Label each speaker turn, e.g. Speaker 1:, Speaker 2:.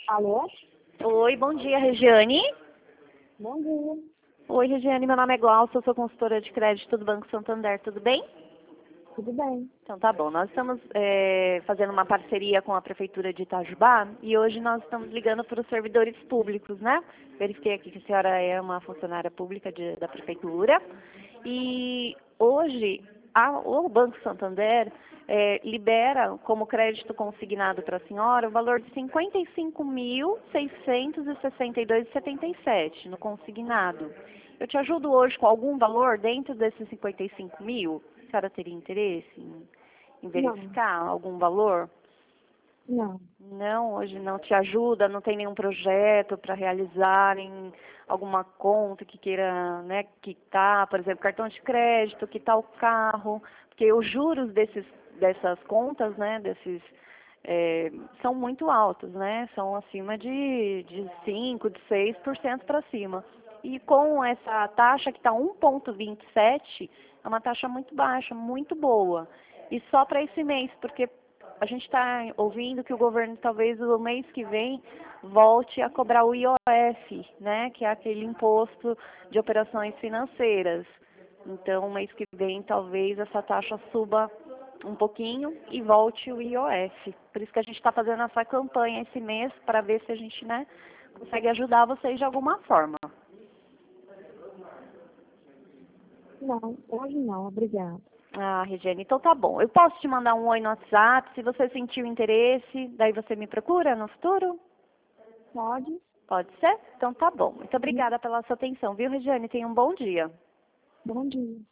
Speaker 1: Alô?
Speaker 2: Oi, bom dia, Regiane.
Speaker 1: Bom dia.
Speaker 2: Oi, Regiane, meu nome é Glaucia, eu sou consultora de crédito do Banco Santander, tudo bem?
Speaker 1: Tudo bem?
Speaker 2: Então tá bom, nós estamos fazendo uma parceria com a Prefeitura de Itajubá e hoje nós estamos ligando para os servidores públicos, né? Verifiquei aqui que a senhora é uma funcionária pública da Prefeitura e hoje o Banco Santander libera como crédito consignado para a senhora o valor de R$ 55.662,77 no consignado. Eu te ajudo hoje com algum valor dentro desses 55 mil? A senhora teria interesse em
Speaker 1: Não,
Speaker 2: verificar algum valor?
Speaker 1: não.
Speaker 2: Não, hoje não te ajuda, não tem nenhum projeto para realizar em alguma conta que queira, né, quitar, por exemplo, cartão de crédito, quitar o carro, porque os juros dessas contas, né, são muito altos, né, são acima de 5, de 6% para cima. E com essa taxa que está 1,27, é uma taxa muito baixa, muito boa. E só para esse mês, porque a gente está ouvindo que o governo talvez no mês que vem volte a cobrar o IOF, né, que é aquele imposto de operações financeiras. Então, mês que vem talvez essa taxa suba um pouquinho e volte o IOF. Por isso que a gente está fazendo essa campanha esse mês para ver se a gente, né, consegue ajudar vocês de alguma forma.
Speaker 1: Não, hoje não, obrigada.
Speaker 2: Ah, Regiane, então tá bom. Eu posso te mandar um oi no WhatsApp, se você sentir o interesse, daí você me procura no futuro?
Speaker 1: Pode?
Speaker 2: Pode ser? Então tá bom. Muito obrigada pela sua atenção, viu, Regiane? Tenha um bom dia.
Speaker 1: Bom dia.